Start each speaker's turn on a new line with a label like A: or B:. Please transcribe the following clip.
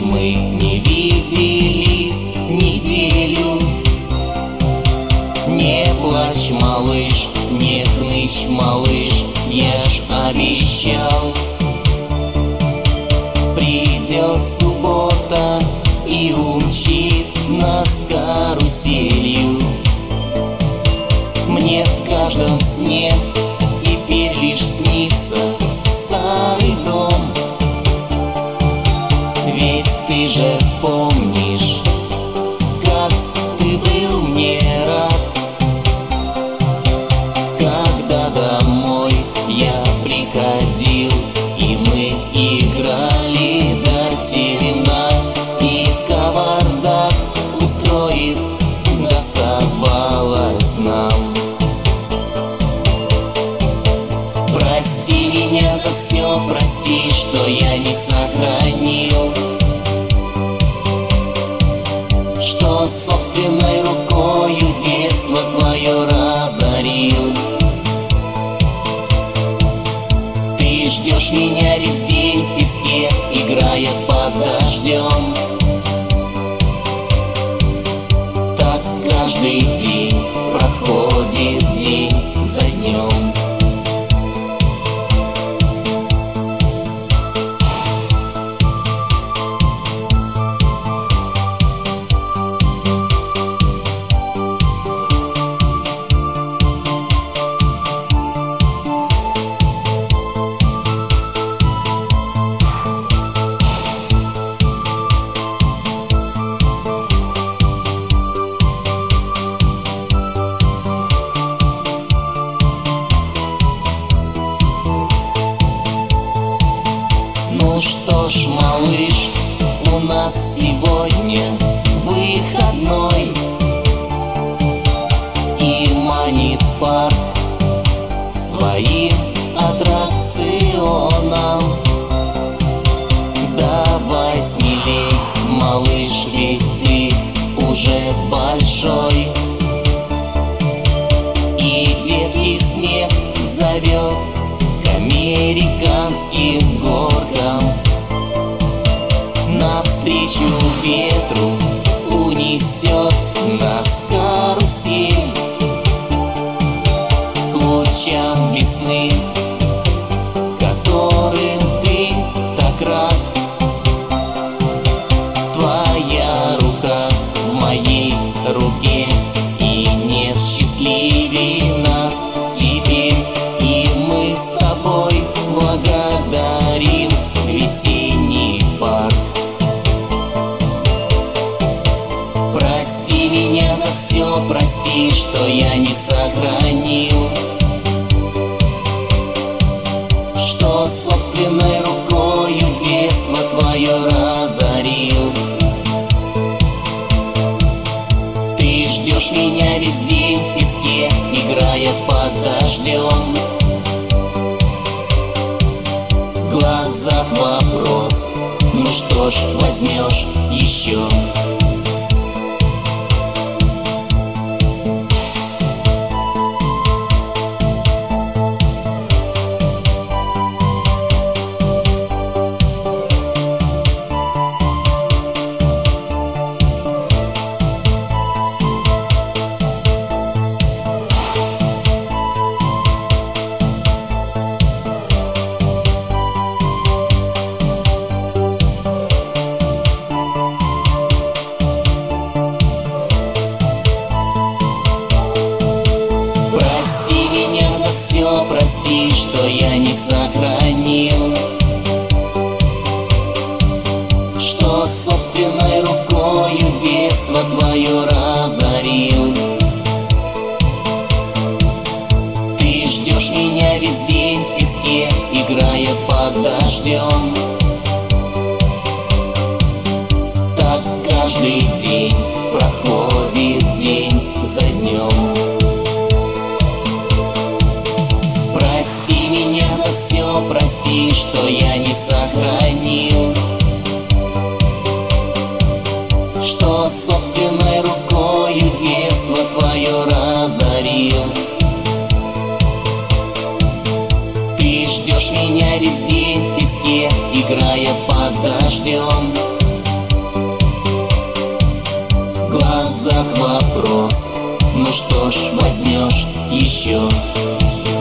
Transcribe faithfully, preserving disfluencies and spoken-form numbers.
A: мы не виделись неделю. Не плачь, малыш, не хнычь, малыш, я ж обещал. Придет суббота и умчит нас каруселью. Мне в каждом сне теперь лишь снится старый дом. Ведь ты же помнишь, как ты был мне рад, когда домой я приходил, и мы играли до темна, и кавардак устроив, доставалось нам. Прости меня за все, прости, что я не сохранил, что собственной рукою детство твое разорил. Ты ждешь меня весь день в песке, играя под дождем. Так каждый день проходит день за днем. Ну что ж, малыш, у нас сегодня выходной, и манит парк своим аттракционом. Давай смелей, малыш, ведь ты уже большой, и детский смех зовет к американским горкам. Навстречу ветру унесет нас карусель к лучам весны, которым ты так рад. Твоя рука в моей руке, и нет счастливее нас теперь, и мы с тобой благодарим весенний парк. Прости меня за все, прости, что я не сохранил, что собственной рукою детство твое разорил. Ты ждешь меня весь день в песке, играя под дождем. В глазах вопрос: ну что ж, возьмешь еще? Все прости, что я не сохранил, что собственной рукою детство твое разорил. Ты ждешь меня весь день в песке, играя под дождем. Так каждый день проходит день за днем. Прости меня за все, прости, что я не сохранил, что собственной рукою детство твое разорил. Ты ждешь меня весь день в песке, играя под дождем. глазах вопрос: ну что ж, возьмешь еще?